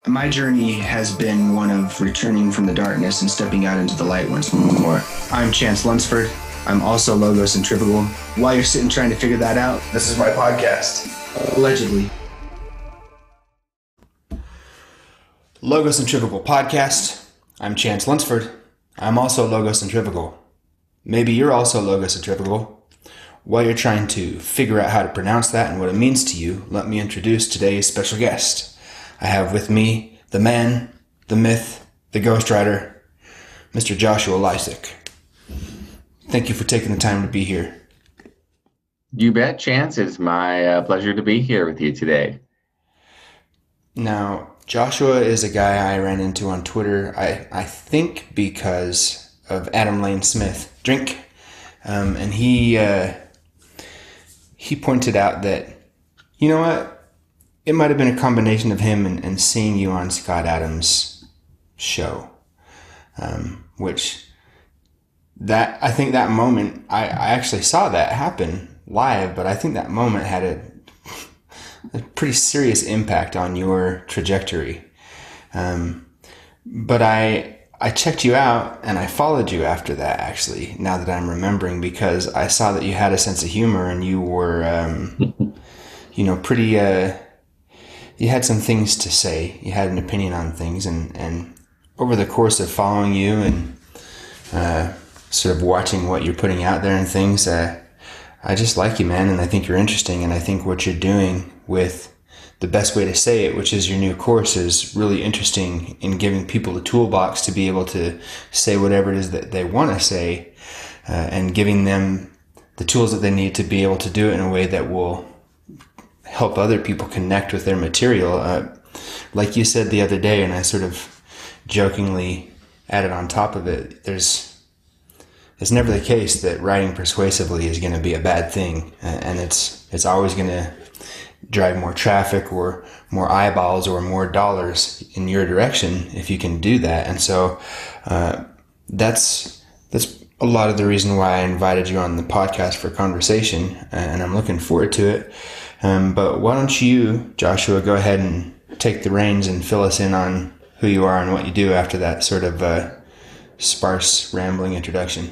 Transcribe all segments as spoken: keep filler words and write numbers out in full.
My journey has been one of returning from the darkness and stepping out into the light once more. I'm Chance Lunsford. I'm also Logos Centrifugal. While you're sitting trying to figure that out, this is my podcast. Allegedly. Logos Centrifugal Podcast. I'm Chance Lunsford. I'm also Logos Centrifugal. Maybe you're also Logos Centrifugal. While you're trying to figure out how to pronounce that and what it means to you, let me introduce today's special guest. I have with me the man, the myth, the ghostwriter, Mister Joshua Lysick. Thank you for taking the time to be here. You bet, Chance. It's my uh, pleasure to be here with you today. Now, Joshua is a guy I ran into on Twitter, I, I think because of Adam Lane Smith, Drink. Um, and he uh, he pointed out that, you know what? It might have been a combination of him and, and seeing you on Scott Adams' show, um, which that I think that moment, I, I actually saw that happen live, but I think that moment had a, a pretty serious impact on your trajectory. Um, but I I checked you out and I followed you after that, actually, now that I'm remembering, because I saw that you had a sense of humor and you were, um, you know, pretty... Uh, You had some things to say. You had an opinion on things, and, and over the course of following you and uh, sort of watching what you're putting out there and things, uh, I just like you, man, and I think you're interesting, and I think what you're doing with the best way to say it, which is your new course, is really interesting in giving people the toolbox to be able to say whatever it is that they want to say, uh, and giving them the tools that they need to be able to do it in a way that will help other people connect with their material. Uh, like you said the other day, and I sort of jokingly added on top of it, there's it's never the case that writing persuasively is going to be a bad thing, and it's it's always going to drive more traffic or more eyeballs or more dollars in your direction if you can do that. And so uh, that's that's a lot of the reason why I invited you on the podcast for conversation, and I'm looking forward to it. Um, but why don't you, Joshua, go ahead and take the reins and fill us in on who you are and what you do after that sort of uh, sparse, rambling introduction.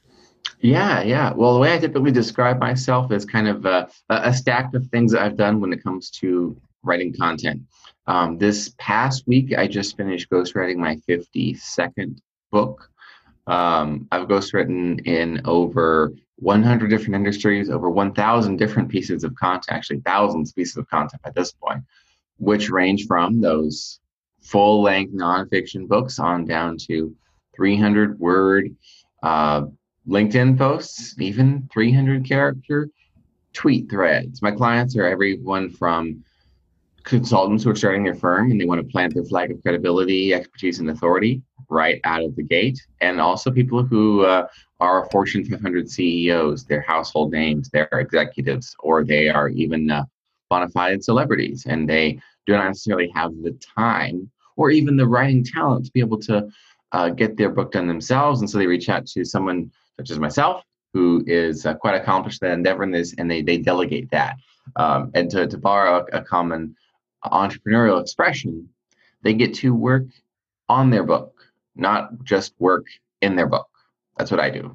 Yeah, yeah. Well, the way I typically describe myself is kind of a, a stack of things that I've done when it comes to writing content. Um, this past week, I just finished ghostwriting my fifty-second book. Um, I've ghostwritten in over one hundred different industries, over one thousand different pieces of content, actually thousands of pieces of content at this point, which range from those full-length nonfiction books on down to three hundred word uh, LinkedIn posts, even three hundred character tweet threads. My clients are everyone from consultants who are starting their firm and they want to plant their flag of credibility, expertise, and authority right out of the gate, and also people who uh, are Fortune five hundred C E Os, their household names, their executives, or they are even uh, bona fide celebrities, and they do not necessarily have the time or even the writing talent to be able to uh, get their book done themselves, and so they reach out to someone such as myself, who is uh, quite accomplished at endeavor in this, and they they delegate that. Um, and to, to borrow a, a common entrepreneurial expression, they get to work on their book, not just work in their book. That's what I do.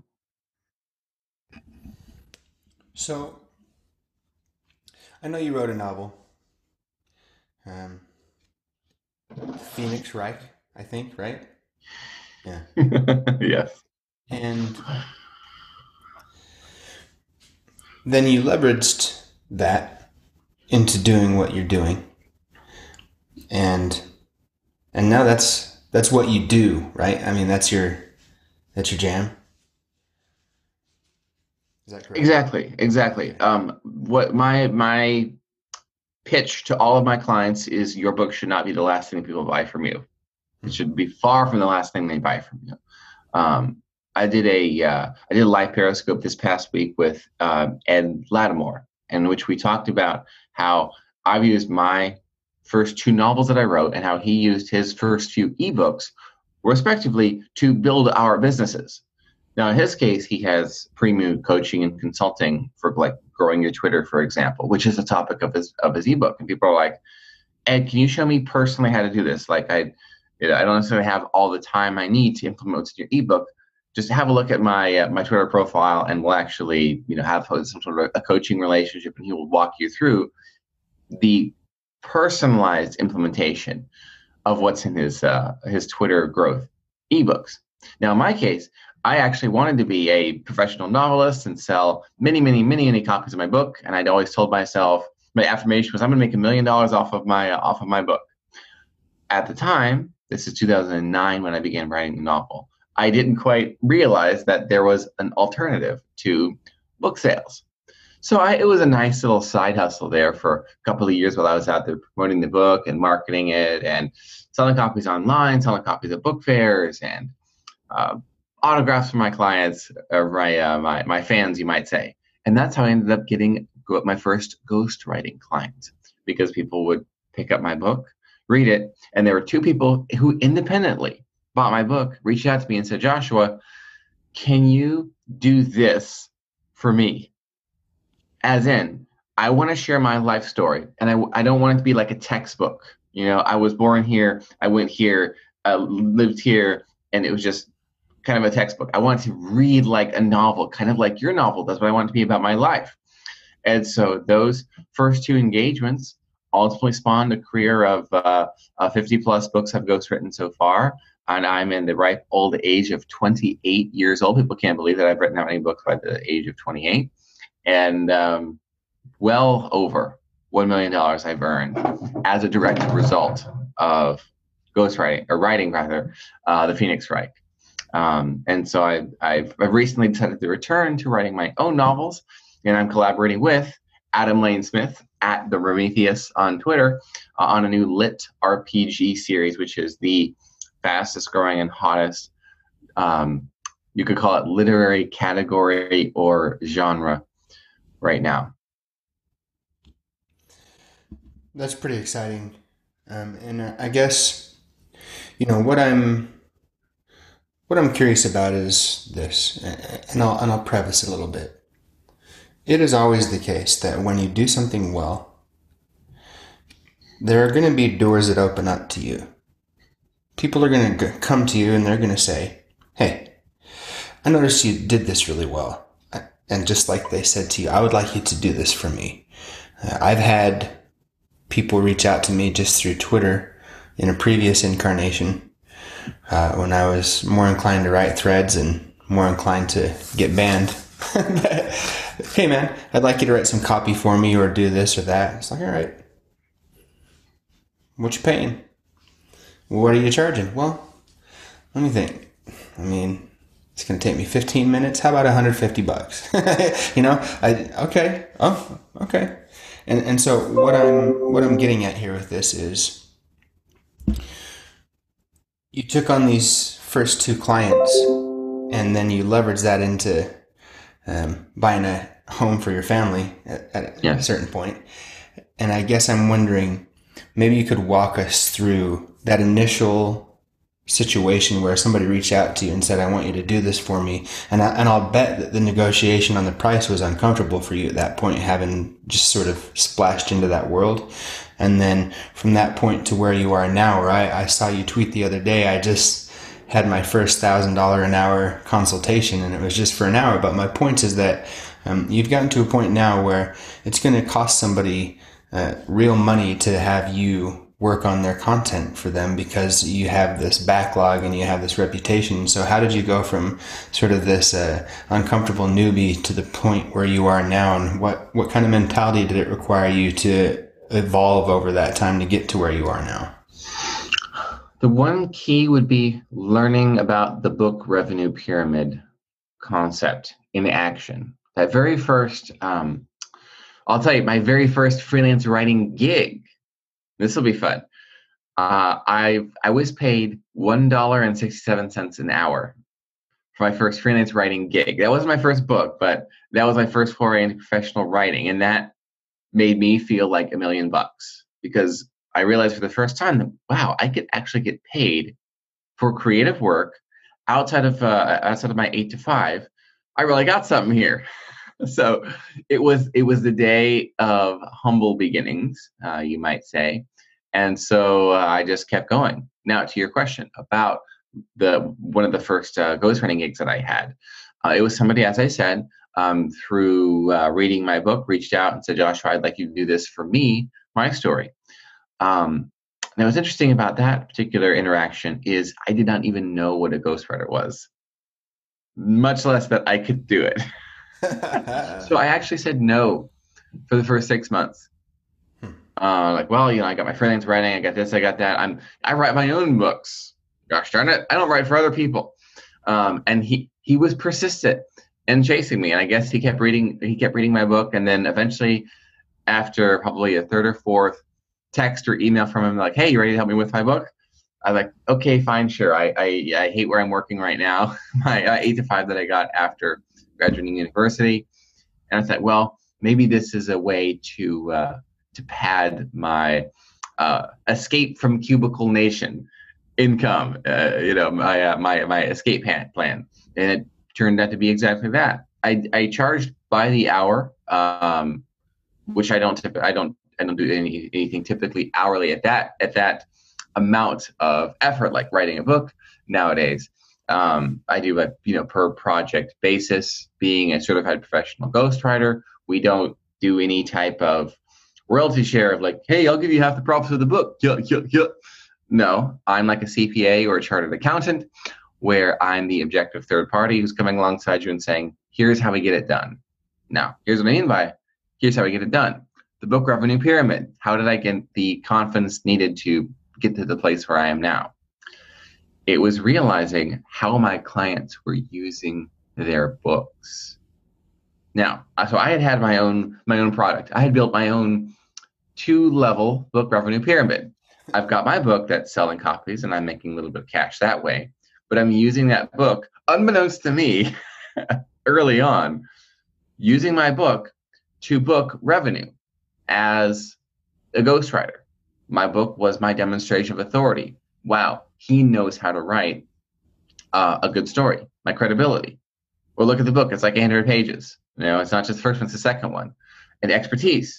So, I know you wrote a novel, um, Phoenix Reich, I think, right? Yeah. Yes. And then you leveraged that into doing what you're doing. And and now that's that's what you do, right? I mean, that's your that's your jam. Is that correct? Exactly. Exactly. Um, what my my pitch to all of my clients is: your book should not be the last thing people buy from you. It should be far from the last thing they buy from you. Um, I did a uh, I did a live Periscope this past week with uh, Ed Lattimore, in which we talked about how I've used my first two novels that I wrote and how he used his first few ebooks, respectively, to build our businesses. Now, in his case, he has premium coaching and consulting for like growing your Twitter, for example, which is the topic of his of his ebook. And people are like, Ed, can you show me personally how to do this? Like I, you know, I don't necessarily have all the time I need to implement what's in your ebook. Just have a look at my uh, my Twitter profile, and we'll actually, you know, have some sort of a coaching relationship, and he will walk you through the personalized implementation of what's in his uh, his Twitter growth ebooks. Now, in my case, I actually wanted to be a professional novelist and sell many, many, many, many copies of my book. And I'd always told myself, my affirmation was, I'm going to make a million dollars off of my uh, off of my book. At the time, this is two thousand nine when I began writing the novel, I didn't quite realize that there was an alternative to book sales. So I, it was a nice little side hustle there for a couple of years while I was out there promoting the book and marketing it and selling copies online, selling copies at book fairs, and uh, autographs for my clients, or my, uh, my my fans, you might say. And that's how I ended up getting my first ghostwriting clients, because people would pick up my book, read it, and there were two people who independently bought my book, reached out to me and said, Joshua, can you do this for me? As in, I want to share my life story, and I, I don't want it to be like a textbook. You know, I was born here, I went here, uh, lived here, and it was just kind of a textbook. I wanted to read like a novel, kind of like your novel. That's what I want it to be about my life. And so those first two engagements ultimately spawned a career of uh, uh, fifty plus books I've ghostwritten so far. And I'm in the ripe old age of twenty-eight years old. People can't believe that I've written that many books by the age of twenty-eight. And um, well over one million dollars I've earned as a direct result of ghostwriting, or writing rather, uh, The Phoenix Reich. Um, and so I've, I've, I've recently decided to return to writing my own novels, and I'm collaborating with Adam Lane Smith at the Prometheus on Twitter uh, on a new lit R P G series, which is the fastest growing and hottest, um, you could call it literary category or genre right now. That's pretty exciting. Um, and uh, I guess, you know, what I'm what I'm curious about is this, and I'll and I'll preface it a little bit. It is always the case that when you do something well, there are going to be doors that open up to you. People are going to come to you and they're going to say, hey, I noticed you did this really well. And just like they said to you, I would like you to do this for me. Uh, I've had people reach out to me just through Twitter in a previous incarnation uh, when I was more inclined to write threads and more inclined to get banned. Hey man, I'd like you to write some copy for me or do this or that. It's like, all right. What you paying? What are you charging? Well, let me think. I mean, it's going to take me fifteen minutes. How about one hundred fifty bucks? You know, I, okay. Oh, okay. And, and so what I'm, what I'm getting at here with this is you took on these first two clients and then you leveraged that into um, buying a home for your family at, at Yeah. a certain point. And I guess I'm wondering, maybe you could walk us through that initial situation where somebody reached out to you and said, I want you to do this for me. And, I, and I'll bet that the negotiation on the price was uncomfortable for you at that point, having just sort of splashed into that world. And then from that point to where you are now, right? I saw you tweet the other day, I just had my first one thousand dollars an hour consultation, and it was just for an hour. But my point is that um, you've gotten to a point now where it's going to cost somebody uh, real money to have you work on their content for them, because you have this backlog and you have this reputation. So how did you go from sort of this uh, uncomfortable newbie to the point where you are now, and what, what kind of mentality did it require you to evolve over that time to get to where you are now? The one key would be learning about the book revenue pyramid concept in action. That very first, um, I'll tell you, my very first freelance writing gig, this will be fun. Uh, I I was paid one dollar and sixty-seven cents an hour for my first freelance writing gig. That wasn't my first book, but that was my first foray into professional writing, and that made me feel like a million bucks, because I realized for the first time that, wow, I could actually get paid for creative work outside of uh, outside of my eight to five. I really got something here. So it was it was the day of humble beginnings, uh, you might say. And so uh, I just kept going. Now to your question about the one of the first uh, ghostwriting gigs that I had, uh, it was somebody, as I said, um, through uh, reading my book, reached out and said, Joshua, I'd like you to do this for me, my story. Um, now, what's interesting about that particular interaction is I did not even know what a ghostwriter was, much less that I could do it. So I actually said no for the first six months. Hmm. Uh, like, well, you know, I got my freelance writing, I got this, I got that. I'm I write my own books. Gosh darn it, I don't write for other people. Um, and he he was persistent in chasing me, and I guess he kept reading he kept reading my book, and then eventually, after probably a third or fourth text or email from him, like, hey, you ready to help me with my book? I was like, okay, fine, sure. I I, I hate where I'm working right now. My uh, eight to five that I got after graduating university, and I thought, well, maybe this is a way to uh, to pad my uh, escape from cubicle nation income. Uh, you know, my uh, my my escape plan, and it turned out to be exactly that. I I charged by the hour, um, which I don't I don't I don't do any, anything typically hourly at that at that amount of effort like writing a book nowadays. Um, I do a you know per project basis. Being a certified professional ghostwriter, we don't do any type of royalty share of like, hey, I'll give you half the profits of the book. Yeah, yeah, yeah. No, I'm like a C P A or a chartered accountant, where I'm the objective third party who's coming alongside you and saying, here's how we get it done. Now, here's what I mean by here's how we get it done. The book revenue pyramid. How did I get the confidence needed to get to the place where I am now? It was realizing how my clients were using their books. Now, so I had had my own my own product. I had built my own two-level book revenue pyramid. I've got my book that's selling copies, and I'm making a little bit of cash that way. But I'm using that book, unbeknownst to me, early on, using my book to book revenue as a ghostwriter. My book was my demonstration of authority. Wow, he knows how to write uh, a good story, my credibility. Well, look at the book. It's like eight hundred pages. You know, it's not just the first one, it's the second one. And expertise.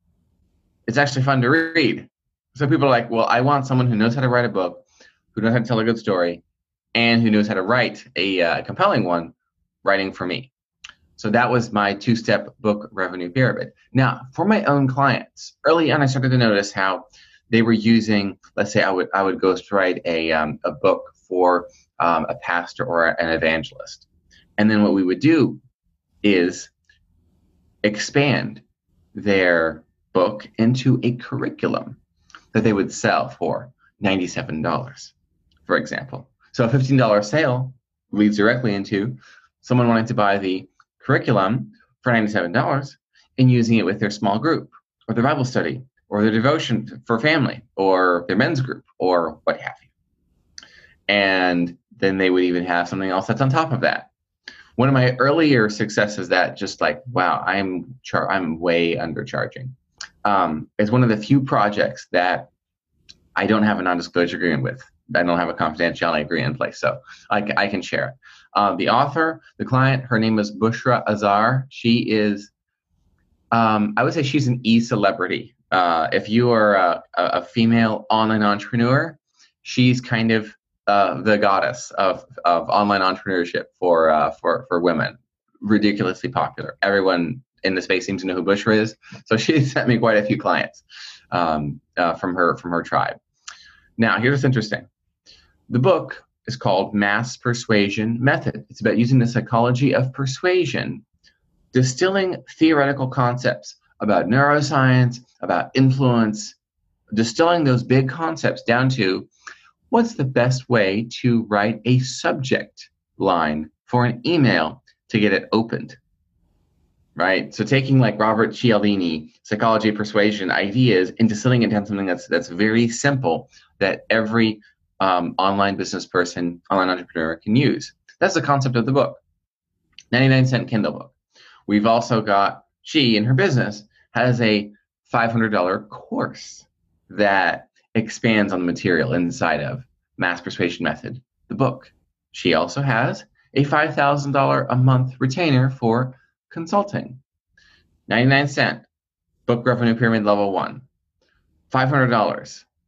It's actually fun to read. So people are like, well, I want someone who knows how to write a book, who knows how to tell a good story, and who knows how to write a uh, compelling one, writing for me. So that was my two-step book revenue pyramid. Now, for my own clients, early on, I started to notice how they were using, let's say I would I would ghostwrite a, um, a book for um, a pastor or an evangelist. And then what we would do is expand their book into a curriculum that they would sell for ninety-seven dollars, for example. So a fifteen dollars sale leads directly into someone wanting to buy the curriculum for ninety-seven dollars and using it with their small group or their Bible study or their devotion for family or their men's group or what have you. And then they would even have something else that's on top of that. One of my earlier successes that just like, wow, I'm char- I'm way undercharging. Um, is one of the few projects that I don't have a non-disclosure agreement with. I don't have a confidentiality agreement in place, so I, I can share it. Uh, the author, the client, her name is Bushra Azar. She is, um, I would say she's an e-celebrity. Uh, if you are a, a female online entrepreneur, she's kind of uh, the goddess of, of online entrepreneurship for, uh, for, for women. Ridiculously popular. Everyone in the space seems to know who Bushra is. So she sent me quite a few clients um, uh, from her from her tribe. Now, here's what's interesting. The book is called Mass Persuasion Method. It's about using the psychology of persuasion, distilling theoretical concepts about neuroscience, about influence, distilling those big concepts down to what's the best way to write a subject line for an email to get it opened. Right? So taking like Robert Cialdini, psychology of persuasion ideas and distilling it down to something that's that's very simple that every um, online business person, online entrepreneur can use. That's the concept of the book. ninety-nine cent Kindle book. We've also got, she in her business has a five hundred dollars course that expands on the material inside of Mass Persuasion Method, the book. She also has a five thousand dollars a month retainer for consulting. ninety-nine cent book revenue pyramid level one. five hundred dollars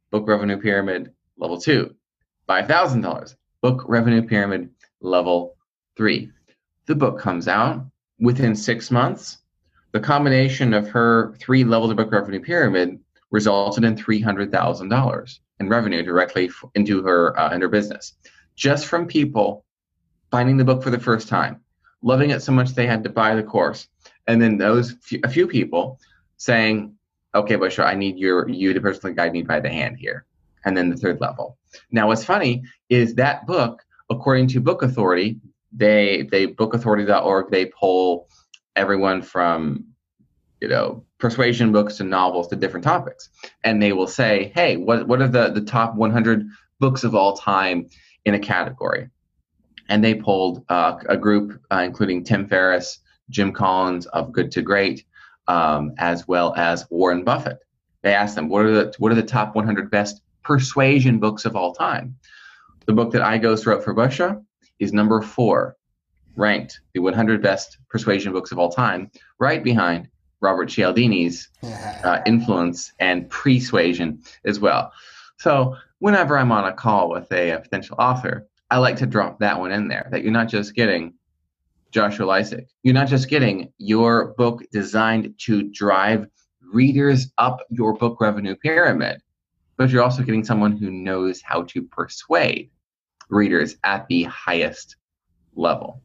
book revenue pyramid level two. five thousand dollars, book revenue pyramid level three. The book comes out within six months. The combination of her three levels of book revenue pyramid resulted in three hundred thousand dollars in revenue directly into her uh, in her business, just from people finding the book for the first time, loving it so much they had to buy the course, and then those few, a few people saying, "Okay, Bushra, I need your you to personally guide me by the hand here." And then the third level. Now, what's funny is that book, according to Book Authority, they they book authority dot org, they poll everyone from, you know, persuasion books to novels to different topics, and they will say, "Hey, what what are the the top one hundred books of all time in a category?" And they polled uh, a group uh, including Tim Ferriss, Jim Collins of Good to Great, um, as well as Warren Buffett. They asked them, "What are the what are the top one hundred best persuasion books of all time?" The book that I Ghost wrote for Bushra is number four, ranked the one hundred best persuasion books of all time, right behind Robert Cialdini's uh, Influence and Persuasion as well. So whenever I'm on a call with a, a potential author, I like to drop that one in there, that you're not just getting Joshua Lysick. You're not just getting your book designed to drive readers up your book revenue pyramid, but you're also getting someone who knows how to persuade readers at the highest level.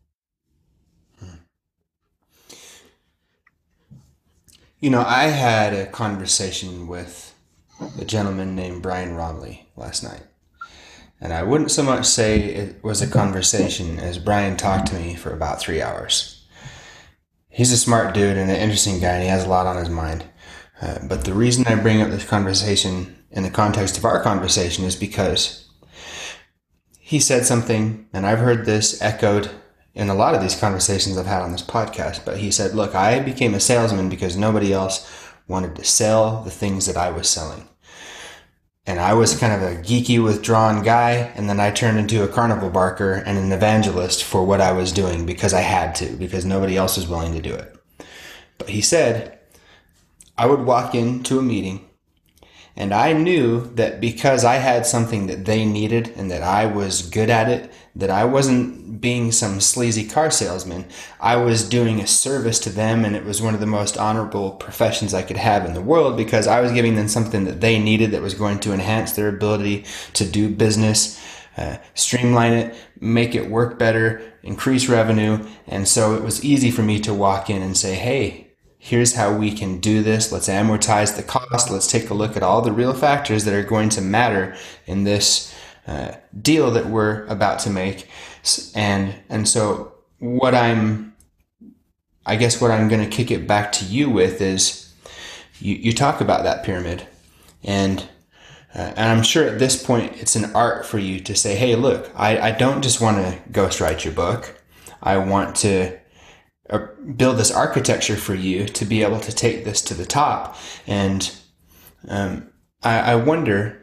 You know, I had a conversation with a gentleman named Brian Romley last night. And I wouldn't so much say it was a conversation as Brian talked to me for about three hours. He's a smart dude and an interesting guy, and he has a lot on his mind. Uh, but the reason I bring up this conversation in the context of our conversation is because he said something, and I've heard this echoed in a lot of these conversations I've had on this podcast, but he said, "Look, I became a salesman because nobody else wanted to sell the things that I was selling. And I was kind of a geeky, withdrawn guy, and then I turned into a carnival barker and an evangelist for what I was doing because I had to, because nobody else was willing to do it." But he said, I would walk into a meeting, and I knew that because I had something that they needed and that I was good at it, that I wasn't being some sleazy car salesman. I was doing a service to them, and it was one of the most honorable professions I could have in the world because I was giving them something that they needed that was going to enhance their ability to do business, uh, streamline it, make it work better, increase revenue. And so it was easy for me to walk in and say, "Hey, here's how we can do this. Let's amortize the cost. Let's take a look at all the real factors that are going to matter in this uh, deal that we're about to make." And and so what I'm, I guess what I'm going to kick it back to you with is, you, you talk about that pyramid, and uh, and I'm sure at this point it's an art for you to say, "Hey, look, I, I don't just want to ghostwrite your book. I want to build this architecture for you to be able to take this to the top." And um, I, I wonder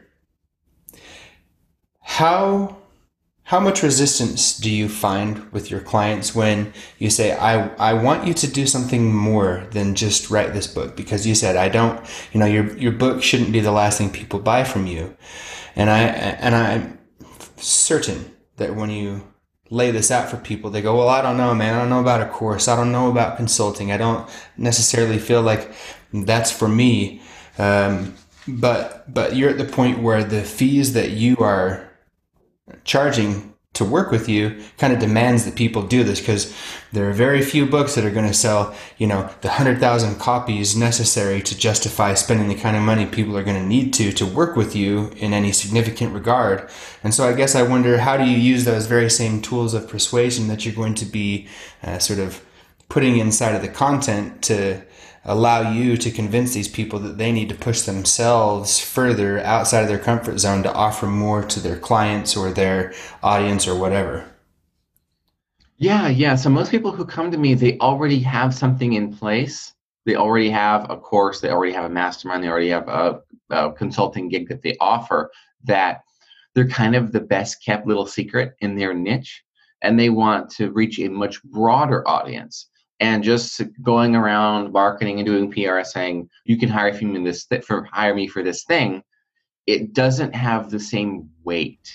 how how much resistance do you find with your clients when you say, I, I want you to do something more than just write this book, because you said, I don't, you know, your your book shouldn't be the last thing people buy from you. And I and I'm certain that when you lay this out for people, they go, "Well, I don't know, man. I don't know about a course. I don't know about consulting. I don't necessarily feel like that's for me." Um, but but you're at the point where the fees that you are charging to work with you kind of demands that people do this, because there are very few books that are going to sell, you know, the one hundred thousand copies necessary to justify spending the kind of money people are going to need to to work with you in any significant regard. And so I guess I wonder, how do you use those very same tools of persuasion that you're going to be uh, sort of putting inside of the content to allow you to convince these people that they need to push themselves further outside of their comfort zone to offer more to their clients or their audience or whatever? Yeah, yeah. So most people who come to me, they already have something in place. They already have a course. They already have a mastermind. They already have a, a consulting gig that they offer, that they're kind of the best kept little secret in their niche. And they want to reach a much broader audience. And just going around marketing and doing P R saying, "You can hire me this th- for hire me for this thing," it doesn't have the same weight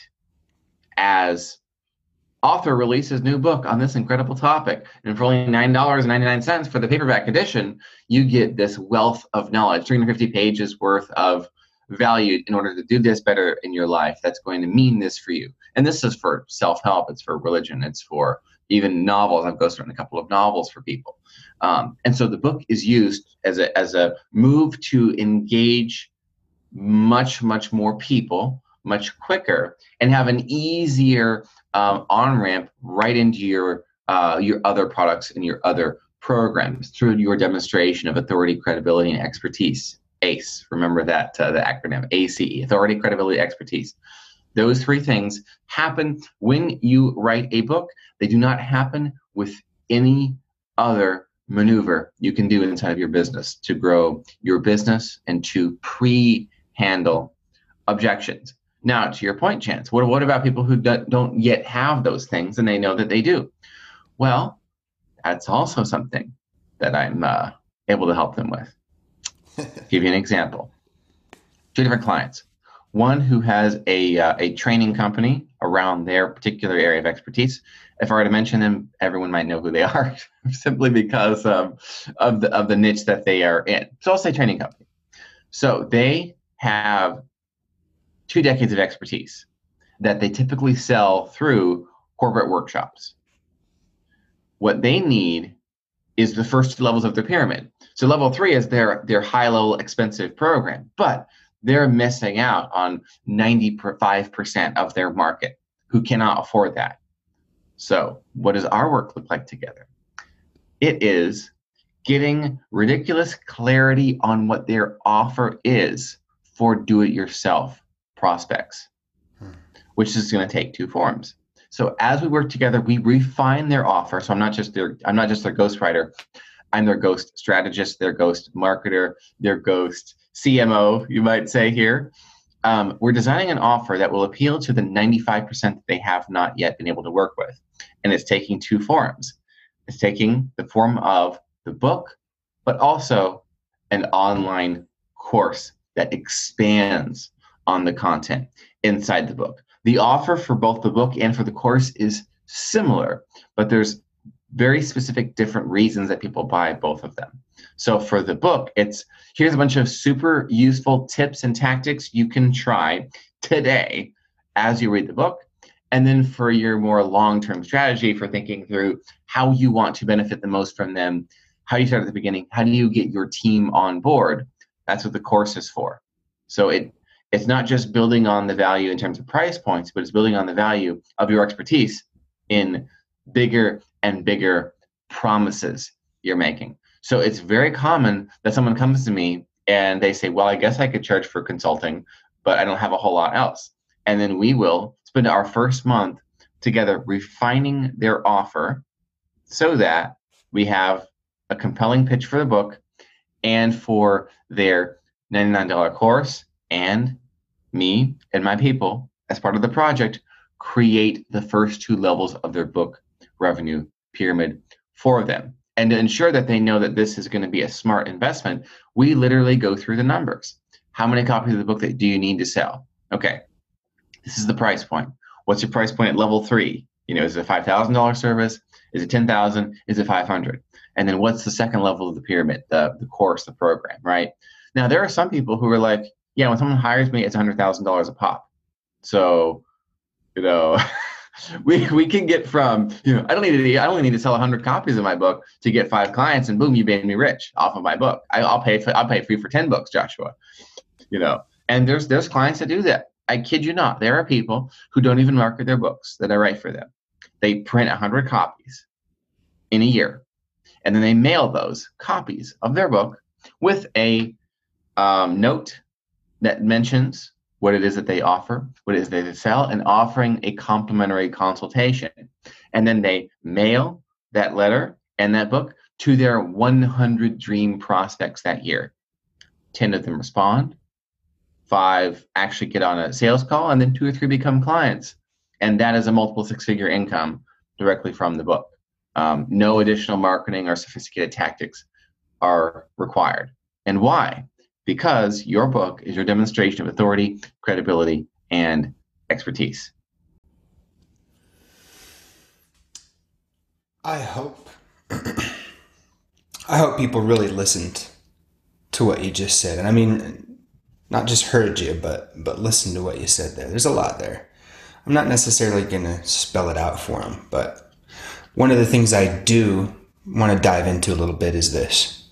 as author releases new book on this incredible topic. And for only nine dollars and ninety-nine cents for the paperback edition, you get this wealth of knowledge, three hundred fifty pages worth of value in order to do this better in your life. That's going to mean this for you. And this is for self-help. It's for religion. It's for even novels. I've ghostwritten a couple of novels for people. Um, and so the book is used as a, as a move to engage much, much more people, much quicker, and have an easier um, on-ramp right into your uh, your other products and your other programs through your demonstration of authority, credibility, and expertise. ACE. Remember that, uh, the acronym, A C E, authority, credibility, expertise. Those three things happen when you write a book. They do not happen with any other maneuver you can do inside of your business to grow your business and to pre-handle objections. Now, to your point, Chance, what, what about people who do, don't yet have those things and they know that they do? Well, that's also something that I'm uh, able to help them with. Give you an example. Two different clients. One who has a uh, a training company around their particular area of expertise. If I were to mention them, everyone might know who they are simply because um, of the of the niche that they are in. So I'll say training company. So they have two decades of expertise that they typically sell through corporate workshops. What they need is the first two levels of their pyramid. So level three is their, their high-level expensive program, but they're missing out on ninety-five percent of their market who cannot afford that. So what does our work look like together? It is getting ridiculous clarity on what their offer is for do-it-yourself prospects, hmm. which is going to take two forms. So as we work together, we refine their offer. So I'm not just their I'm not just their ghostwriter. I'm their ghost strategist, their ghost marketer, their ghost C M O, you might say here. Um, we're designing an offer that will appeal to the ninety-five percent that they have not yet been able to work with. And it's taking two forms. It's taking the form of the book, but also an online course that expands on the content inside the book. The offer for both the book and for the course is similar, but there's very specific different reasons that people buy both of them. So for the book, it's here's a bunch of super useful tips and tactics you can try today as you read the book. And then for your more long-term strategy for thinking through how you want to benefit the most from them, how do you start at the beginning? How do you get your team on board? That's what the course is for. So it It's not just building on the value in terms of price points, but it's building on the value of your expertise in bigger and bigger promises you're making. So it's very common that someone comes to me and they say, well, I guess I could charge for consulting, but I don't have a whole lot else. And then we will spend our first month together refining their offer so that we have a compelling pitch for the book and for their ninety-nine dollar course, and me and my people, as part of the project, create the first two levels of their book revenue pyramid for them. And to ensure that they know that this is going to be a smart investment, we literally go through the numbers. How many copies of the book that do you need to sell? Okay, this is the price point. What's your price point at level three? You know, is it a five thousand dollar service? Is it ten thousand dollars? Is it five hundred dollars? And then what's the second level of the pyramid, the, the course, the program, right? Now, there are some people who are like, yeah, when someone hires me, it's one hundred thousand dollars a pop. So, you know, we we can get from, you know, I don't need to, I only need to sell one hundred copies of my book to get five clients, and boom, you made me rich off of my book. I, I'll pay for, I'll pay for you for ten books, Joshua. You know, and there's there's clients that do that. I kid you not. There are people who don't even market their books that I write for them. They print one hundred copies in a year, and then they mail those copies of their book with a um, note that mentions what it is that they offer, what it is that they sell, and offering a complimentary consultation. And then they mail that letter and that book to their one hundred dream prospects that year. ten of them respond, five actually get on a sales call, and then two or three become clients. And that is a multiple six-figure income directly from the book. Um, no additional marketing or sophisticated tactics are required. And why? because your book is your demonstration of authority, credibility, and expertise. I hope. I hope people really listened to what you just said. And I mean, not just heard you, but but listened to what you said there. There's a lot there. I'm not necessarily going to spell it out for them, but one of the things I do want to dive into a little bit is this.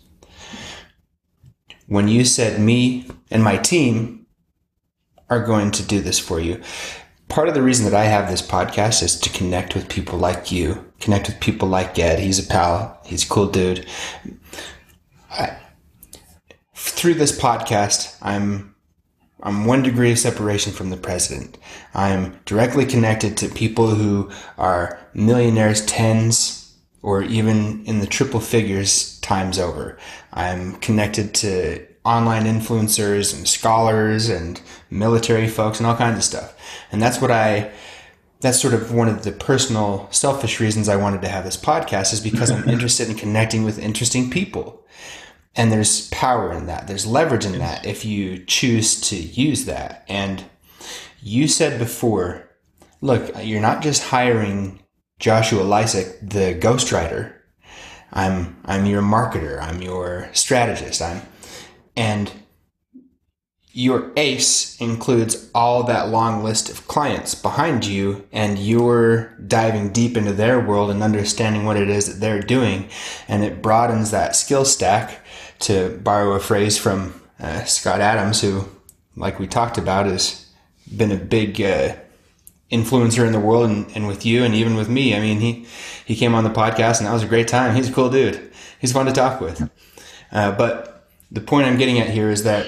When you said me and my team are going to do this for you, part of the reason that I have this podcast is to connect with people like you, connect with people like Ed. He's a pal. He's a cool dude. I, through this podcast, I'm I'm one degree of separation from the president. I'm directly connected to people who are millionaires, tens, or even in the triple figures times over. I'm connected to online influencers and scholars and military folks and all kinds of stuff. And that's what I, that's sort of one of the personal selfish reasons I wanted to have this podcast, is because I'm interested in connecting with interesting people. And there's power in that. There's leverage in that if you choose to use that. And you said before, look, you're not just hiring Joshua Lysick, the ghostwriter. I'm I'm your marketer. I'm your strategist. I'm and your ACE includes all that long list of clients behind you, and you're diving deep into their world and understanding what it is that they're doing. And it broadens that skill stack, to borrow a phrase from uh, Scott Adams, who, like we talked about, has been a big uh, influencer in the world, and, and with you and even with me. I mean, he, he came on the podcast and that was a great time. He's a cool dude. He's fun to talk with. Uh, but the point I'm getting at here is that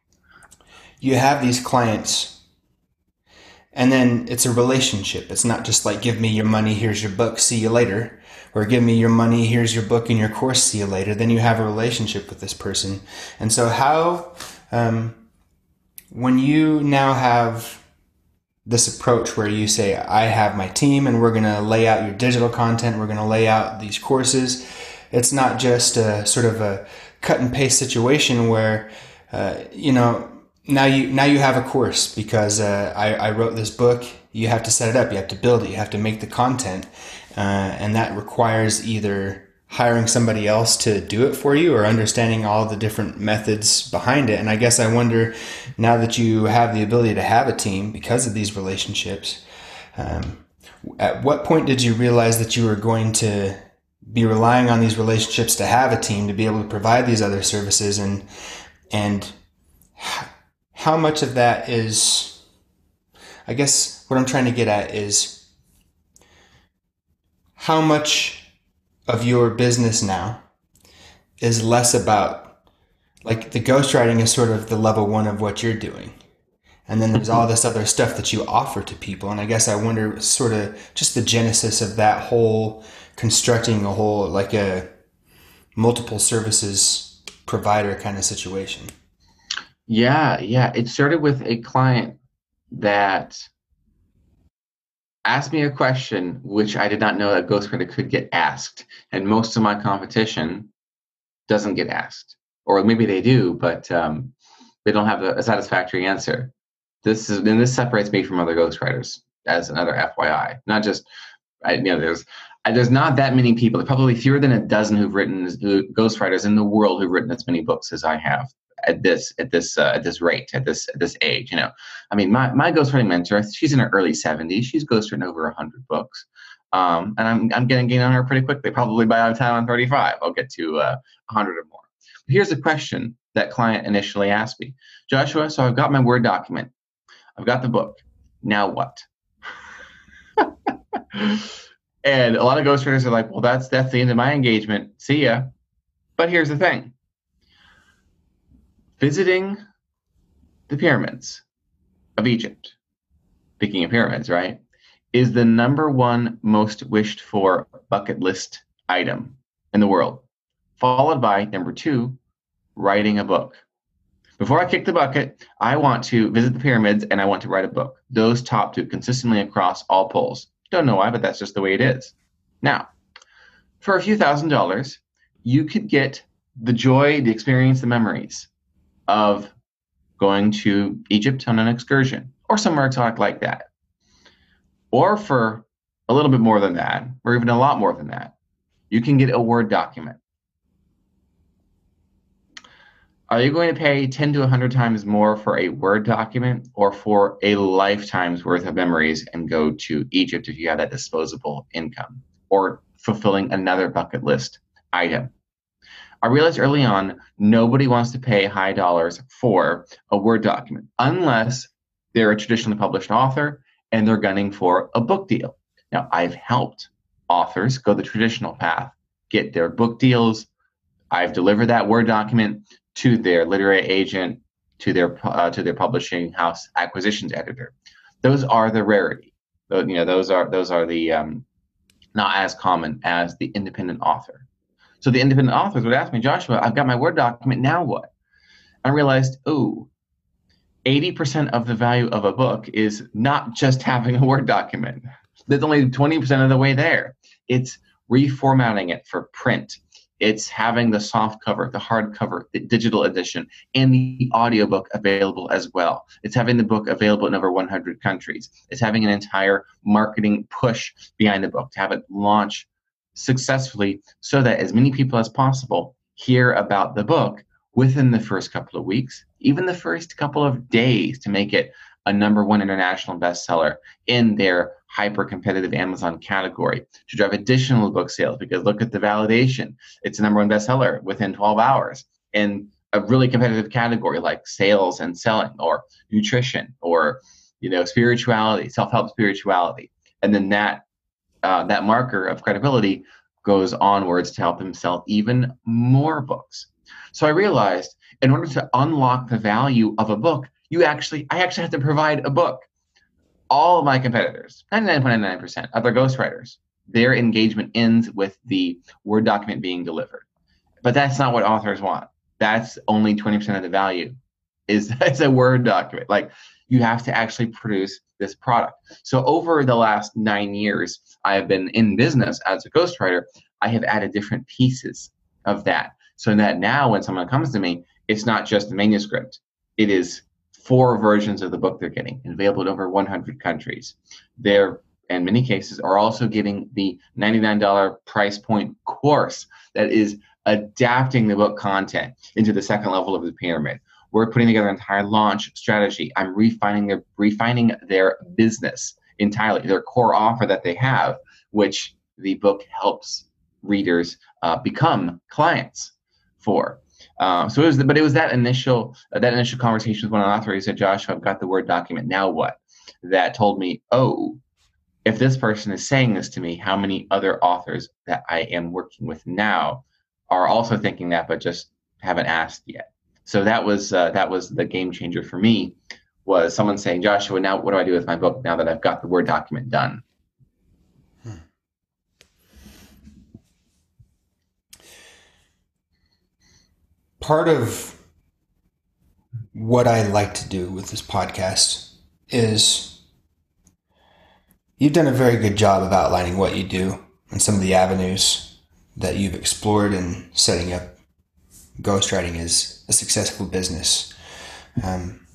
you have these clients, and then it's a relationship. It's not just like, give me your money, here's your book, see you later. Or give me your money, here's your book and your course, see you later. Then you have a relationship with this person. And so how, um, when you now have this approach where you say, I have my team and we're going to lay out your digital content, we're going to lay out these courses, it's not just a sort of a cut and paste situation where, uh, you know, now you now you have a course because uh, I, I wrote this book. You have to set it up. You have to build it. You have to make the content. Uh, and that requires either hiring somebody else to do it for you or understanding all the different methods behind it. And I guess I wonder, now that you have the ability to have a team because of these relationships, um, at what point did you realize that you were going to be relying on these relationships to have a team to be able to provide these other services? And, and how much of that is, I guess what I'm trying to get at is, how much of your business now is less about, like, the ghostwriting is sort of the level one of what you're doing. And then there's all this other stuff that you offer to people. And I guess I wonder sort of just the genesis of that whole constructing a whole, like a multiple services provider kind of situation. Yeah, yeah. It started with a client that asked me a question which I did not know that ghostwriter could get asked, and most of my competition doesn't get asked, or maybe they do, but um, they don't have a, a satisfactory answer. This is, and this separates me from other ghostwriters as another F Y I. Not just, I, you know, there's I, there's not that many people, probably fewer than a dozen who've written who, ghostwriters in the world who've written as many books as I have. At this, at this, uh, at this rate, at this, at this age, you know, I mean, my my ghostwriting mentor, she's in her early seventies. She's ghostwritten over a hundred books, um, and I'm I'm getting gain on her pretty quickly. Probably by the time I'm thirty-five, I'll get to uh, a hundred or more. But here's a question that client initially asked me, Joshua. So I've got my Word document, I've got the book. Now what? And a lot of ghostwriters are like, well, that's that's the end of my engagement. See ya. But here's the thing. Visiting the pyramids of Egypt, speaking of pyramids, right, is the number one most wished for bucket list item in the world, followed by number two, writing a book. Before I kick the bucket, I want to visit the pyramids and I want to write a book. Those top two consistently across all polls. Don't know why, but that's just the way it is. Now, for a few thousand dollars, you could get the joy, the experience, the memories of going to Egypt on an excursion or somewhere exotic like that. Or for a little bit more than that, or even a lot more than that, you can get a Word document. Are you going to pay ten to one hundred times more for a Word document or for a lifetime's worth of memories and go to Egypt if you have that disposable income or fulfilling another bucket list item? I realized early on, nobody wants to pay high dollars for a Word document unless they're a traditionally published author and they're gunning for a book deal. Now, I've helped authors go the traditional path, get their book deals. I've delivered that Word document to their literary agent, to their uh, to their publishing house acquisitions editor. Those are the rarity. You know, those are those are the um, not as common as the independent author. So the independent authors would ask me, Joshua, I've got my Word document, now what? I realized, oh, eighty percent of the value of a book is not just having a Word document. There's only twenty percent of the way there. It's reformatting it for print. It's having the soft cover, the hardcover, the digital edition, and the audiobook available as well. It's having the book available in over one hundred countries. It's having an entire marketing push behind the book to have it launch successfully so that as many people as possible hear about the book within the first couple of weeks, even the first couple of days, to make it a number one international bestseller in their hyper-competitive Amazon category, to drive additional book sales, because look at the validation. It's a number one bestseller within twelve hours in a really competitive category like sales and selling or nutrition or, you know, spirituality, self-help spirituality. And then that uh, that marker of credibility goes onwards to help them sell even more books. So I realized in order to unlock the value of a book, you actually, I actually have to provide a book. All of my competitors, ninety-nine point nine nine percent of their ghostwriters, their engagement ends with the Word document being delivered. But that's not what authors want. That's only twenty percent of the value is it's a Word document. Like, you have to actually produce this product. So over the last nine years, I have been in business as a ghostwriter. I have added different pieces of that. So that now when someone comes to me, it's not just the manuscript. It is four versions of the book they're getting, available in over one hundred countries. They're, in many cases, are also getting the ninety-nine dollars price point course that is adapting the book content into the second level of the pyramid. We're putting together an entire launch strategy. I'm refining their, refining their business entirely, their core offer that they have, which the book helps readers uh, become clients for. Um, so it was, but it was that initial uh, that initial conversation with one author. He said, "Josh, I've got the Word document. Now what?" That told me, oh, if this person is saying this to me, how many other authors that I am working with now are also thinking that, but just haven't asked yet. So that was uh, that was the game changer for me. Was someone saying, "Joshua, now what do I do with my book now that I've got the Word document done?" Hmm. Part of what I like to do with this podcast is you've done a very good job of outlining what you do and some of the avenues that you've explored in setting up ghostwriting as a successful business. Um,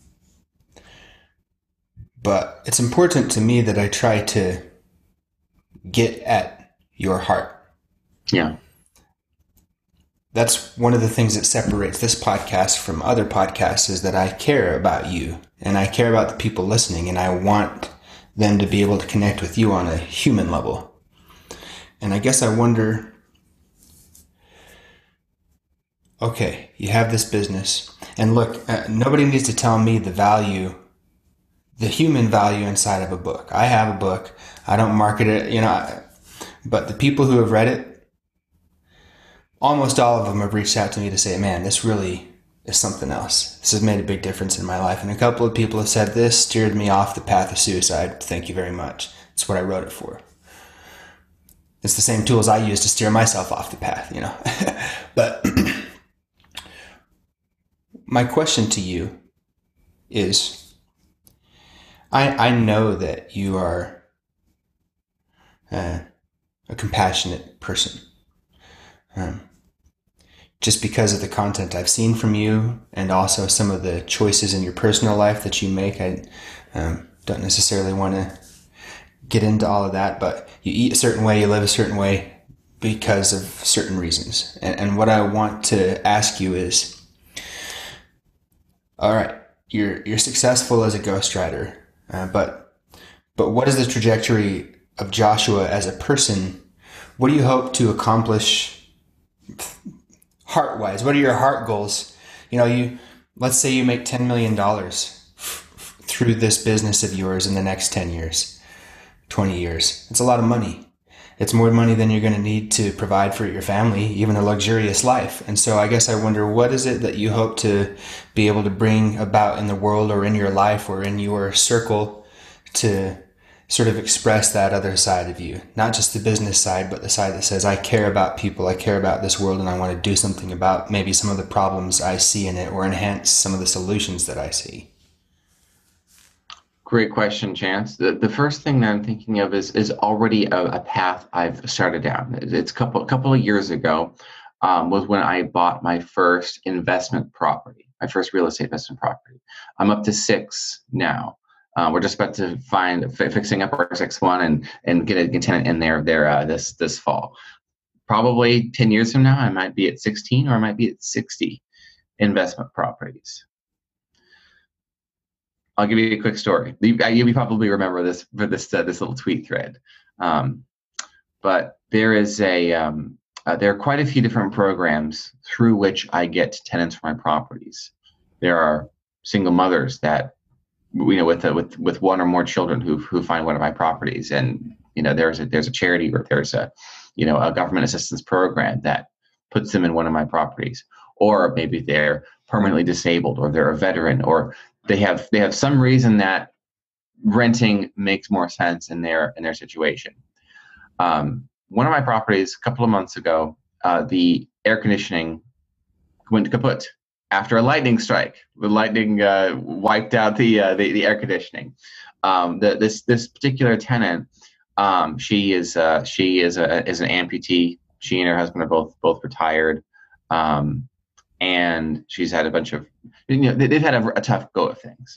but it's important to me that I try to get at your heart. Yeah. That's one of the things that separates this podcast from other podcasts, is that I care about you and I care about the people listening, and I want them to be able to connect with you on a human level. And I guess I wonder, okay, you have this business, and look, uh, nobody needs to tell me the value, the human value inside of a book. I have a book. I don't market it, you know, but the people who have read it, almost all of them have reached out to me to say, man, this really is something else. This has made a big difference in my life. And a couple of people have said, this steered me off the path of suicide. Thank you very much. It's what I wrote it for. It's the same tools I use to steer myself off the path, you know. But my question to you is, I, I know that you are uh, a compassionate person. Um, just because of the content I've seen from you and also some of the choices in your personal life that you make. I um, don't necessarily want to get into all of that, but you eat a certain way, you live a certain way because of certain reasons. And, and what I want to ask you is, all right, you're you're successful as a ghostwriter, uh, but but what is the trajectory of Joshua as a person? What do you hope to accomplish heart-wise? What are your heart goals? You know, you let's say you make ten million dollars f- through this business of yours in the next ten years, twenty years. It's a lot of money. It's more money than you're going to need to provide for your family, even a luxurious life. And so I guess I wonder, what is it that you hope to be able to bring about in the world or in your life or in your circle to sort of express that other side of you? Not just the business side, but the side that says, I care about people, I care about this world, and I want to do something about maybe some of the problems I see in it or enhance some of the solutions that I see. Great question, Chance. The, the first thing that I'm thinking of is is already a, a path I've started down. It's a couple, couple of years ago um, was when I bought my first investment property, my first real estate investment property. I'm up to six now. Uh, we're just about to find fi- fixing up our sixth one and and get a, get a tenant in there there uh, this this fall. Probably ten years from now, I might be at sixteen or I might be at sixty investment properties. I'll give you a quick story. You, you probably remember this for this uh, this little tweet thread, um, but there is a um, uh, there are quite a few different programs through which I get tenants for my properties. There are single mothers that, you know, with a, with with one or more children who who find one of my properties, and you know there's a there's a charity or there's a you know a government assistance program that puts them in one of my properties, or maybe they're permanently disabled, or they're a veteran, or they have they have some reason that renting makes more sense in their in their situation. Um, one of my properties a couple of months ago, uh, the air conditioning went kaput after a lightning strike. The lightning uh, wiped out the, uh, the the air conditioning. Um, the, this this particular tenant, um, she is uh, she is a is an amputee. She and her husband are both both retired. Um, and she's had a bunch of, you know, they've had a, a tough go of things.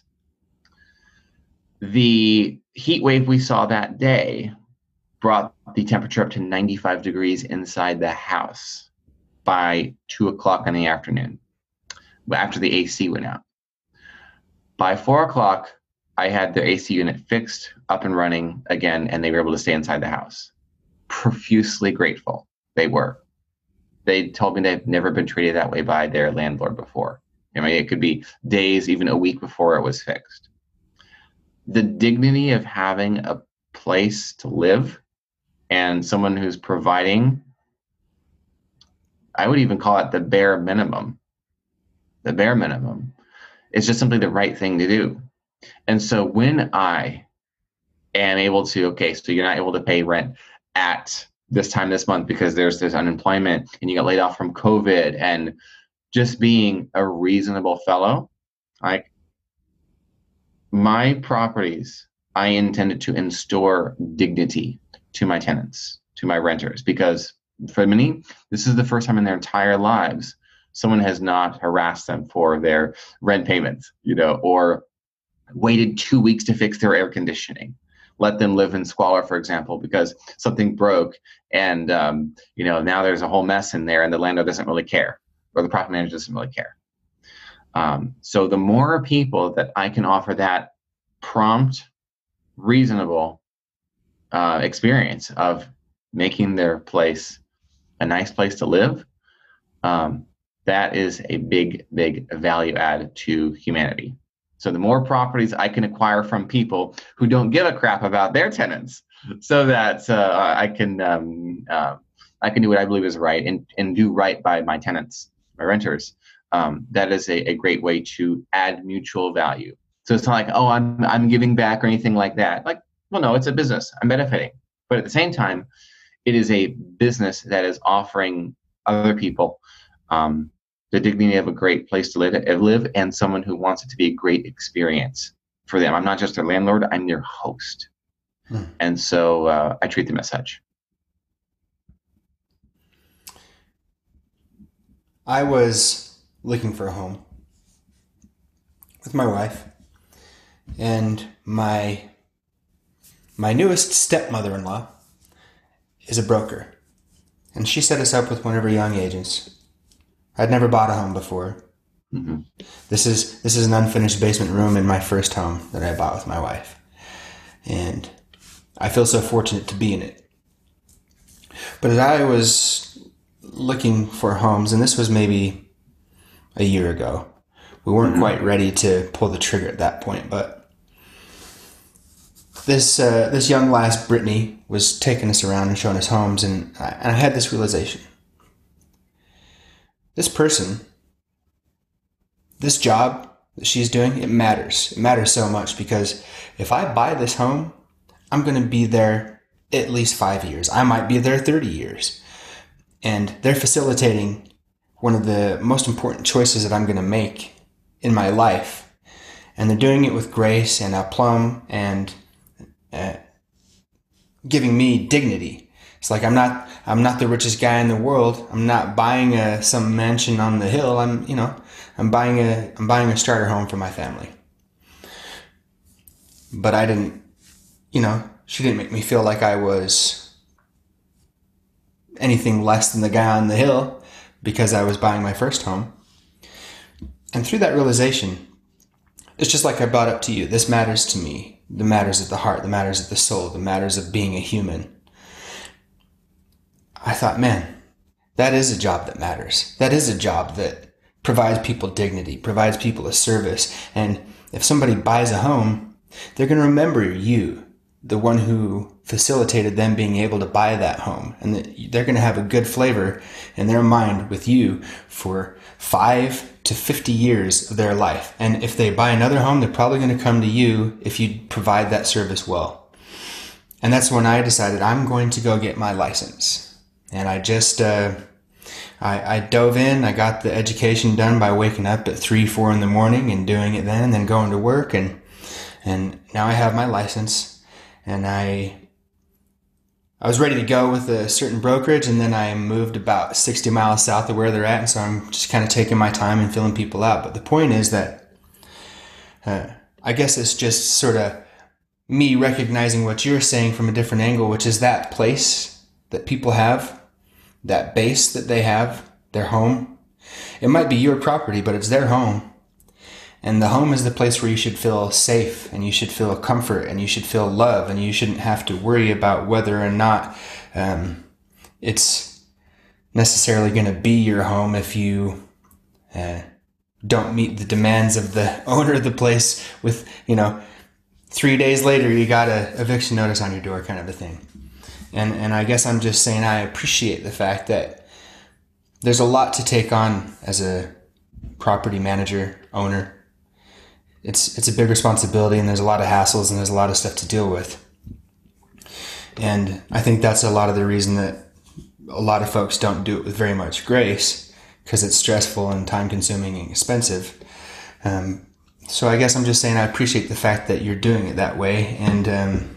The heat wave we saw that day brought the temperature up to ninety-five degrees inside the house by two o'clock in the afternoon, after the A C went out. By four o'clock, I had their A C unit fixed, up and running again, and they were able to stay inside the house. Profusely grateful they were. They told me they've never been treated that way by their landlord before. I mean, it could be days, even a week before it was fixed. The dignity of having a place to live and someone who's providing, I would even call it the bare minimum. The bare minimum is just simply the right thing to do. And so when I am able to, okay, so you're not able to pay rent at this time this month because there's this unemployment and you got laid off from COVID, and just being a reasonable fellow, like my properties, I intended to instore dignity to my tenants, to my renters, because for many, this is the first time in their entire lives someone has not harassed them for their rent payments, you know, or waited two weeks to fix their air conditioning. Let them live in squalor, for example, because something broke and, um, you know, now there's a whole mess in there and the landlord doesn't really care, or the property manager doesn't really care. Um, so the more people that I can offer that prompt, reasonable uh, experience of making their place a nice place to live, um, that is a big, big value add to humanity. So the more properties I can acquire from people who don't give a crap about their tenants, so that uh, I can um, uh, I can do what I believe is right and, and do right by my tenants, my renters. Um, that is a, a great way to add mutual value. So it's not like, oh, I'm I'm giving back or anything like that. Like, well, no, it's a business. I'm benefiting, but at the same time, it is a business that is offering other people um, the dignity of a great place to live, live and someone who wants it to be a great experience for them. I'm not just their landlord, I'm their host. Hmm. And so uh, I treat them as such. I was looking for a home with my wife, and my my newest stepmother-in-law is a broker, and she set us up with one of her young agents. I'd never bought a home before. Mm-hmm. This is this is an unfinished basement room in my first home that I bought with my wife, and I feel so fortunate to be in it. But as I was looking for homes, and this was maybe a year ago, we weren't mm-hmm. quite ready to pull the trigger at that point, but this uh, this young lass, Brittany, was taking us around and showing us homes, and I, and I had this realization. This person, this job that she's doing, it matters. It matters so much, because if I buy this home, I'm going to be there at least five years. I might be there thirty years. And they're facilitating one of the most important choices that I'm going to make in my life. And they're doing it with grace and aplomb and uh, giving me dignity. It's like I'm not I'm not the richest guy in the world. I'm not buying a, some mansion on the hill. I'm, you know, I'm buying a I'm buying a starter home for my family. But I didn't, you know, she didn't make me feel like I was anything less than the guy on the hill because I was buying my first home. And through that realization, it's just like I brought up to you. This matters to me. The matters of the heart, the matters of the soul, the matters of being a human. I thought, man, that is a job that matters. That is a job that provides people dignity, provides people a service. And if somebody buys a home, they're going to remember you, the one who facilitated them being able to buy that home. And they're going to have a good flavor in their mind with you for five to fifty years of their life. And if they buy another home, they're probably going to come to you if you provide that service well. And that's when I decided I'm going to go get my license. And I just, uh, I, I dove in. I got the education done by waking up at three, four in the morning and doing it then, and then going to work. And, and now I have my license, and I, I was ready to go with a certain brokerage, and then I moved about sixty miles south of where they're at. And so I'm just kind of taking my time and filling people out. But the point is that, uh, I guess it's just sort of me recognizing what you're saying from a different angle, which is that place that people have, that base that they have, their home. It might be your property, but it's their home. And the home is the place where you should feel safe, and you should feel comfort, and you should feel love, and you shouldn't have to worry about whether or not um, it's necessarily going to be your home if you uh, don't meet the demands of the owner of the place with, you know, three days later you got a eviction notice on your door kind of a thing. And and I guess I'm just saying I appreciate the fact that there's a lot to take on as a property manager, owner. It's it's a big responsibility, and there's a lot of hassles, and there's a lot of stuff to deal with. And I think that's a lot of the reason that a lot of folks don't do it with very much grace, because it's stressful and time-consuming and expensive. Um, so I guess I'm just saying I appreciate the fact that you're doing it that way, and um,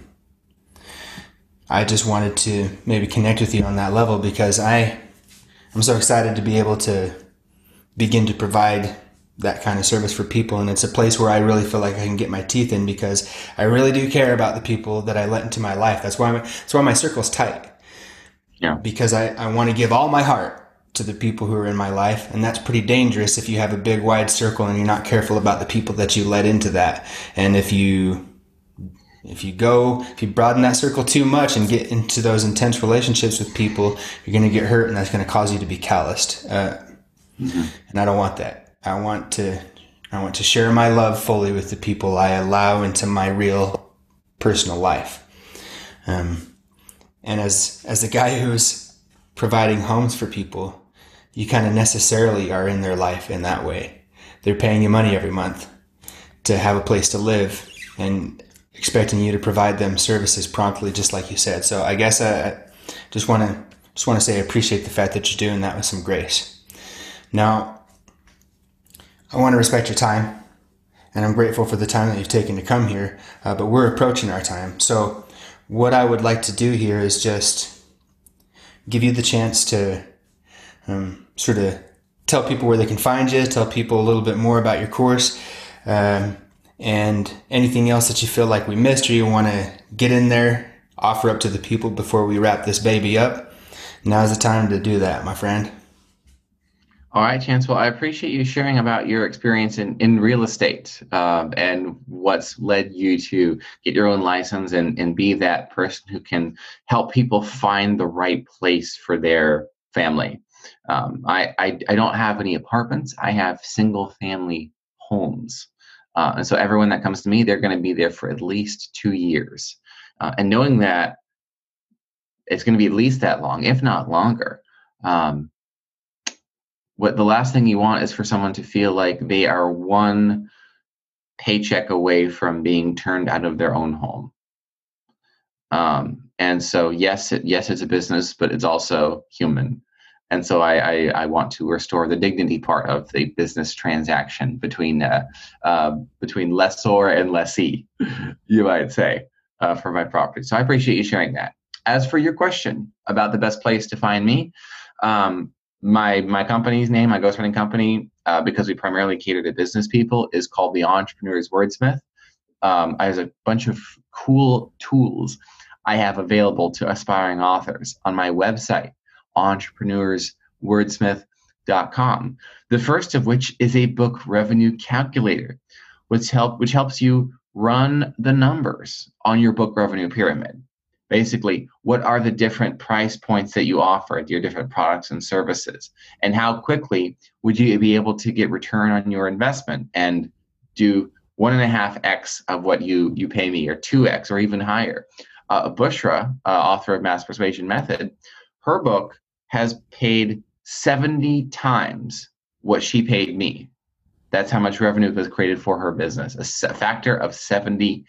I just wanted to maybe connect with you on that level, because I I'm so excited to be able to begin to provide that kind of service for people. And it's a place where I really feel like I can get my teeth in, because I really do care about the people that I let into my life. That's why my, that's why my circle's tight. Yeah. Because I, I want to give all my heart to the people who are in my life. And that's pretty dangerous if you have a big wide circle and you're not careful about the people that you let into that. And if you If you go, if you broaden that circle too much and get into those intense relationships with people, you're going to get hurt, and that's going to cause you to be calloused. Uh, mm-hmm. And I don't want that. I want to, I want to share my love fully with the people I allow into my real personal life. Um, and as, as the guy who's providing homes for people, you kind of necessarily are in their life in that way. They're paying you money every month to have a place to live, and expecting you to provide them services promptly, just like you said. So I guess I just want to just want to say I appreciate the fact that you're doing that with some grace. Now, I want to respect your time, and I'm grateful for the time that you've taken to come here, uh, but we're approaching our time. So what I would like to do here is just give you the chance to um, sort of tell people where they can find you, tell people a little bit more about your course, um, and anything else that you feel like we missed or you want to get in there, offer up to the people before we wrap this baby up. Now's the time to do that, my friend. All right, Chance. Well, I appreciate you sharing about your experience in, in real estate um, and what's led you to get your own license and, and be that person who can help people find the right place for their family. Um, I, I, I don't have any apartments. I have single family homes. Uh, and so everyone that comes to me, they're going to be there for at least two years. Uh, and knowing that it's going to be at least that long, if not longer, um, what the last thing you want is for someone to feel like they are one paycheck away from being turned out of their own home. Um, and so, yes, it, yes, it's a business, but it's also human. And so I, I, I want to restore the dignity part of the business transaction between uh, uh, between lessor and lessee, you might say, uh, for my property. So I appreciate you sharing that. As for your question about the best place to find me, um, My my company's name, my ghostwriting company, uh, because we primarily cater to business people, is called the Entrepreneur's Wordsmith. Um, I have a bunch of cool tools I have available to aspiring authors on my website, entrepreneurs wordsmith dot com. The first of which is a book revenue calculator, which help which helps you run the numbers on your book revenue pyramid. Basically, what are the different price points that you offer at your different products and services? And how quickly would you be able to get return on your investment and do one and a half X of what you, you pay me, or two X or even higher? Uh, Bushra, uh, author of Mass Persuasion Method, her book has paid seventy times what she paid me. That's how much revenue was created for her business, a factor of seventy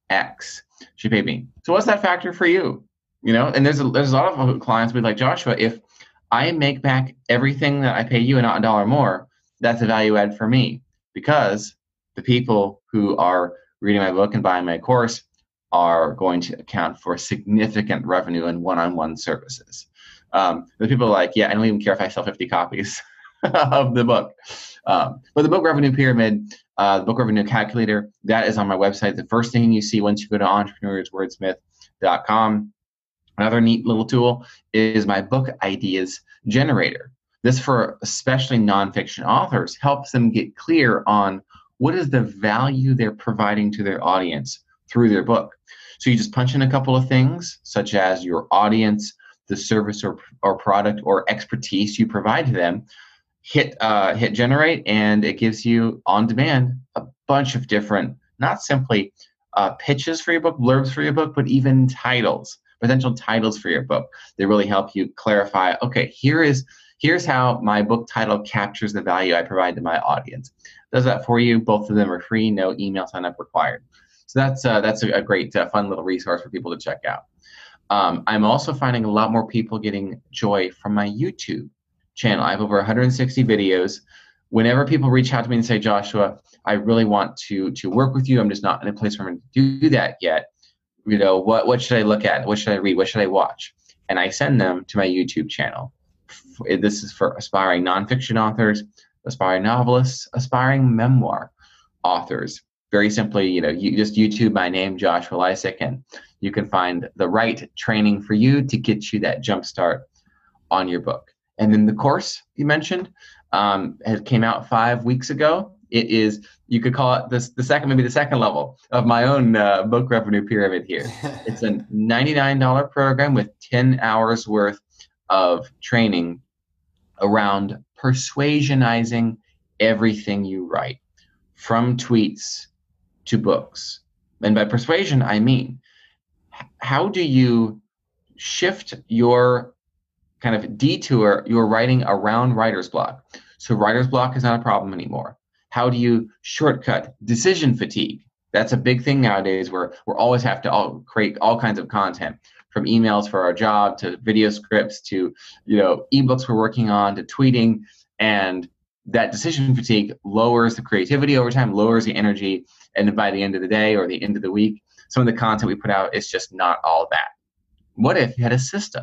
X. She paid me. So what's that factor for you? You know, and there's a, there's a lot of clients be like, Joshua, if I make back everything that I pay you and not a dollar more, that's a value add for me, because the people who are reading my book and buying my course are going to account for significant revenue and one-on-one services. Um, the people are like, yeah, I don't even care if I sell fifty copies of the book. Um, but the book revenue pyramid, uh, the book revenue calculator, that is on my website. The first thing you see once you go to entrepreneurs wordsmith dot com. Another neat little tool is my book ideas generator. This, for especially nonfiction authors, helps them get clear on what is the value they're providing to their audience through their book. So you just punch in a couple of things, such as your audience, the service or, or product or expertise you provide to them, hit uh, hit generate, and it gives you on demand a bunch of different, not simply uh, pitches for your book, blurbs for your book, but even titles, potential titles for your book. They really help you clarify, okay, here is here's how my book title captures the value I provide to my audience. Does that for you. Both of them are free, no email sign up required. So that's uh, that's a, a great, uh, fun little resource for people to check out. Um, I'm also finding a lot more people getting joy from my YouTube channel. I have over one hundred sixty videos. Whenever people reach out to me and say, Joshua, I really want to to work with you, I'm just not in a place where I'm going to do that yet. You know, what what should I look at? What should I read? What should I watch? And I send them to my YouTube channel. This is for aspiring nonfiction authors, aspiring novelists, aspiring memoir authors. Very simply, you know, you just YouTube my name, Joshua Lysick, and you can find the right training for you to get you that jump start on your book. And then the course you mentioned um, has came out five weeks ago. It is, you could call it this, the second, maybe the second level of my own uh, book revenue pyramid here. It's a ninety-nine dollars program with ten hours worth of training around persuasionizing everything you write, from tweets to books. And by persuasion, I mean, how do you shift your kind of detour your writing around writer's block? So writer's block is not a problem anymore. How do you shortcut decision fatigue? That's a big thing nowadays, where we always have to all create all kinds of content, from emails for our job to video scripts to, you know, ebooks we're working on to tweeting. And that decision fatigue lowers the creativity over time, lowers the energy. And by the end of the day or the end of the week, some of the content we put out is just not all that. What if you had a system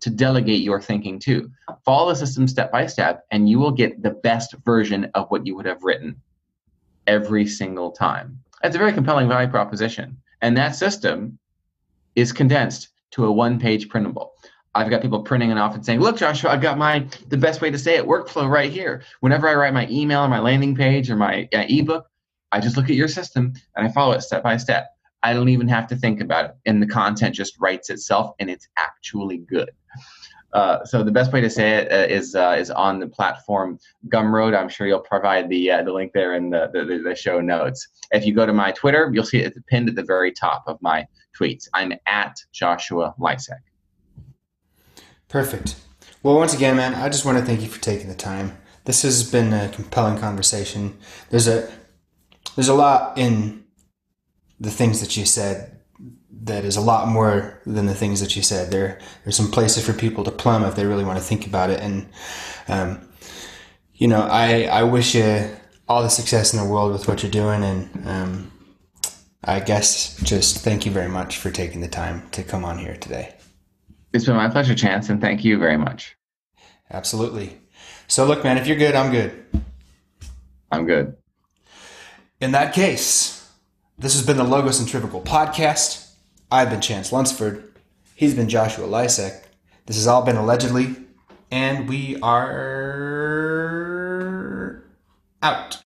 to delegate your thinking to. Follow the system step by step, and you will get the best version of what you would have written every single time. It's a very compelling value proposition. And that system is condensed to a one-page printable. I've got people printing it off and saying, look, Joshua, I've got my, the best way to say it, workflow right here. Whenever I write my email or my landing page or my uh, ebook, I just look at your system and I follow it step by step. I don't even have to think about it. And the content just writes itself, and it's actually good. Uh, so the best way to say it uh, is uh, is on the platform Gumroad. I'm sure you'll provide the uh, the link there in the, the, the show notes. If you go to my Twitter, you'll see it pinned at the very top of my tweets. I'm at Joshua Lisek. Perfect. Well, once again, man, I just want to thank you for taking the time. This has been a compelling conversation. There's a there's a lot in the things that you said that is a lot more than the things that you said. There, there's some places for people to plumb if they really want to think about it. And, um, you know, I, I wish you all the success in the world with what you're doing. And um, I guess just thank you very much for taking the time to come on here today. It's been my pleasure, Chance, and thank you very much. Absolutely. So look, man, if you're good, I'm good. I'm good. In that case, this has been the Logos Centrifugal Podcast. I've been Chance Lunsford. He's been Joshua Lisek. This has all been Allegedly, and we are out.